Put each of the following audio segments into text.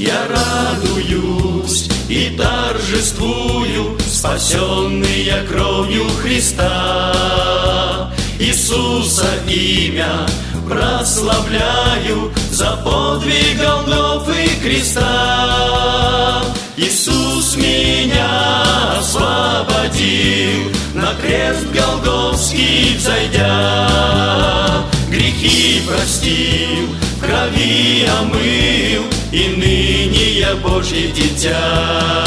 Я радуюсь и торжествую, спасенный я кровью Христа. Иисуса имя прославляю за подвиг Голгофы креста. Иисус меня освободил, на крест Голгофский взойдя. Грехи простил, в крови омыл, и ныне я Божье дитя.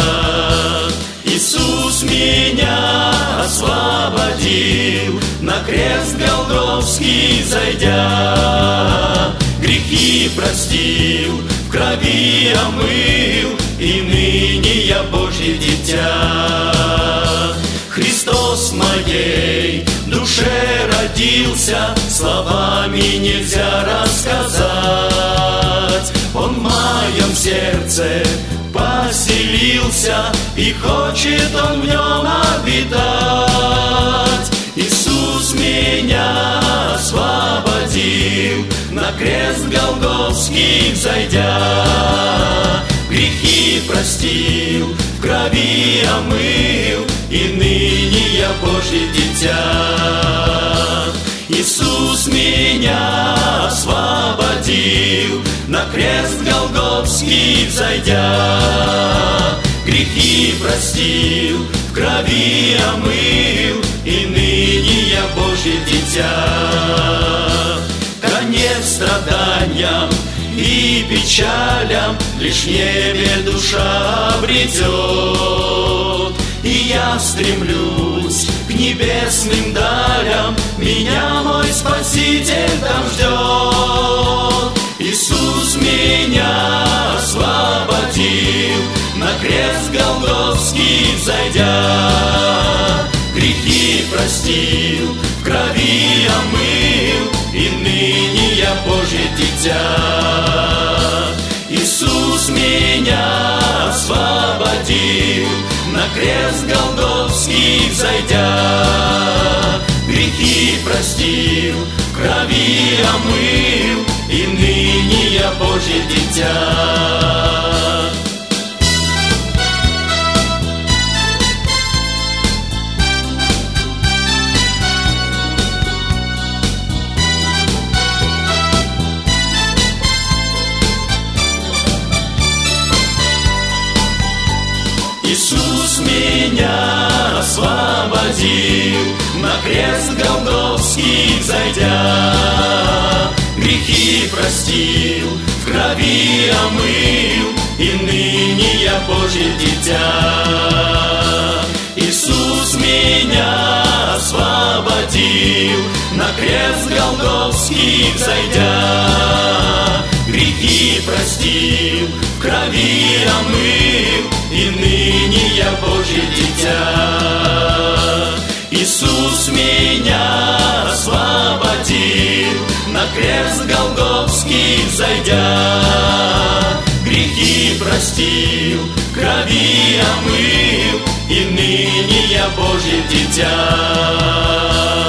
Иисус меня освободил, на крест Голгофский зайдя. Грехи простил, в крови омыл, и ныне я Божье дитя. Христос моей душе родился, словами нельзя рассказать. Он в моем сердце поселился, и хочет Он в нем обитать. Иисус меня освободил, на крест Голгофский взойдя. Грехи простил, в крови омыл, и ныне я Божье дитя. Иисус меня освободил, на крест Голгофский взойдя. Грехи простил, в крови омыл, и ныне я Божье дитя. Конец страданиям и печалям лишь в небе душа обретет. И я стремлюсь к небесным далям, меня мой Спаситель там ждет. Иисус меня освободил, на крест Голгофский взойдя. Грехи простил, в крови омыл, и ныне я Божье дитя. Иисус меня освободил, на крест Голгофский взойдя. Грехи простил, в крови омыл, и ныне я Божье дитя. Иисус меня освободил, на крест Голгофский взойдя. Грехи простил, в крови омыл, и ныне я Божье дитя. Иисус меня освободил, на крест Голгофский взойдя. Грехи простил, в крови омыл, и ныне я Божье дитя. Иисус меня освободил, на крест Голгофский взойдя. Грехи простил, в крови омыл, и ныне я Божье дитя.